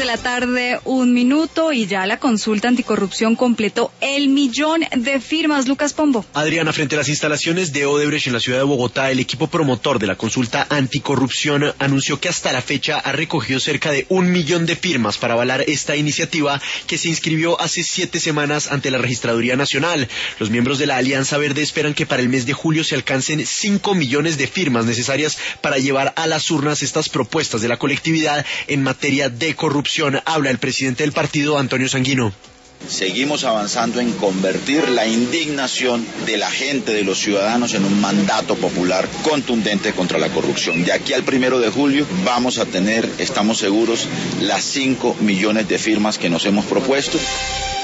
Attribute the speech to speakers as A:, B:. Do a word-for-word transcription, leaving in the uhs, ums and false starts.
A: la tarde, un minuto, y ya la consulta anticorrupción completó el millón de firmas. Lucas Pombo.
B: Adriana, frente a las instalaciones de Odebrecht en la ciudad de Bogotá, el equipo promotor de la consulta anticorrupción anunció que hasta la fecha ha recogido cerca de un millón de firmas para avalar esta iniciativa que se inscribió hace siete semanas ante la Registraduría Nacional. Los miembros de la Alianza Verde esperan que para el mes de julio se alcancen cinco millones de firmas necesarias para llevar a las urnas estas propuestas de la colectividad en materia de corrupción. Habla el presidente del partido, Antonio Sanguino.
C: Seguimos avanzando en convertir la indignación de la gente, de los ciudadanos, en un mandato popular contundente contra la corrupción. De aquí al primero de julio vamos a tener, estamos seguros, las cinco millones de firmas que nos hemos propuesto.